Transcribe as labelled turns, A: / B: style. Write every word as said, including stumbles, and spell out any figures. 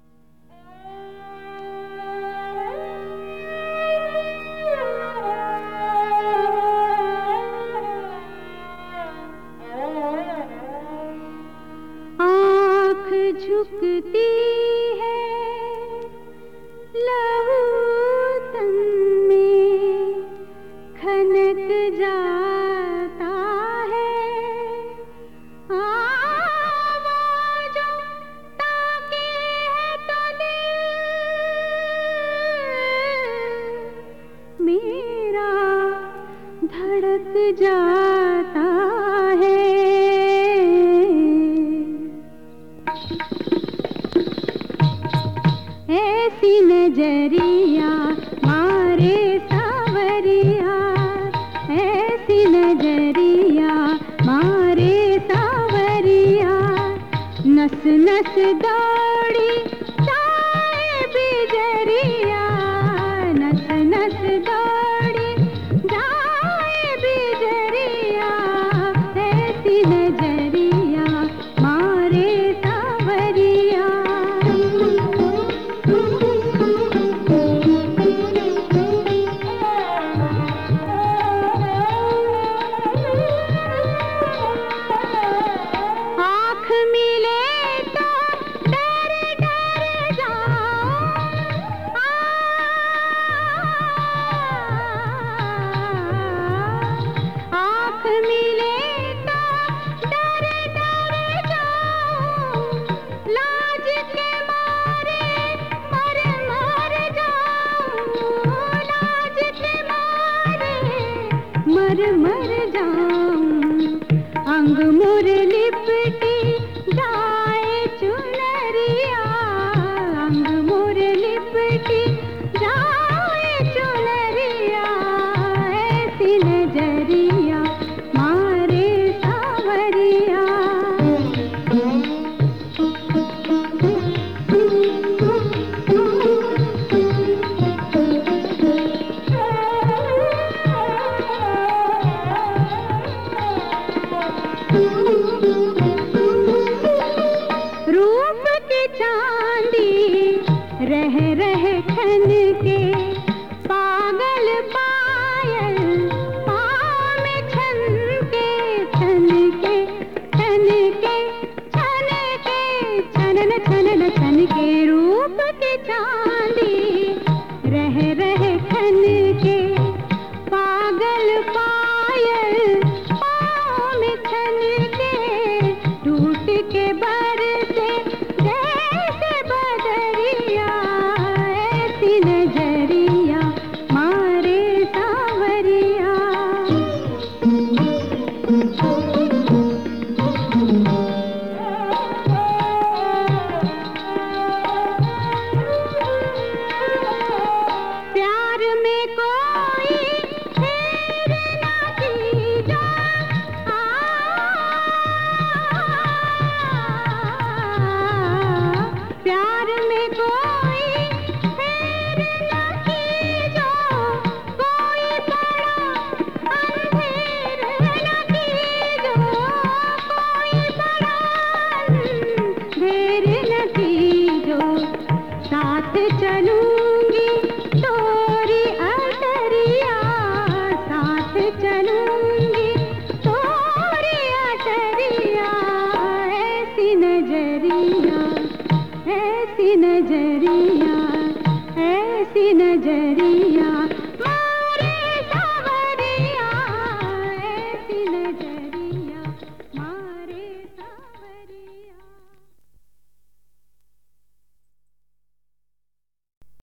A: आँख झुकती है लहू तन में खनक जाता है, आवाज़ों ताके है तो दिल मेरा धड़क जाता है। ऐसी नजरिया मारे सावरिया, ऐसी नजरिया मारे सावरिया, नस नस दौड़ी जाए बिजरिया, नस नस दौड़ी जाए बिजरिया, ऐसी नजरिया मारे सावरिया। आँख मिले तो डर डर जाऊं, आँख मिले तो डर डर जाऊं, लाज के मारे मर मर जाऊं, लाज के मारे मर मर जाऊं, अंग मुर लिपटी जाए चुनरिया, अंग मुर लिपटी जाए चुनरिया, ऐसी नजरिया मारे सावरिया। रूप की चांदी रह रह खन के, पागल पायल पाँव में छन के, छन के छन के छन के छनन छनन छन के, रूप की चांदी रह रह खन के, पागल पायल पाँव में छन के, टूट के बरसे जैसे बदरिया, ऐसी नजरिया मारे सावरिया। प्यार में कोई हेर ना कीजो, आ, प्यार में कोई हेर ना कीजो, कोई बड़ा अंधेर ना कीजो, कोई बड़ा अंधेर न कीजो, साथ चलूंगी तोरी अटरिया, साथ चलूंगी तोरी अटरिया, ऐसी नजरिया ऐसी नजरिया ऐसी नजरिया।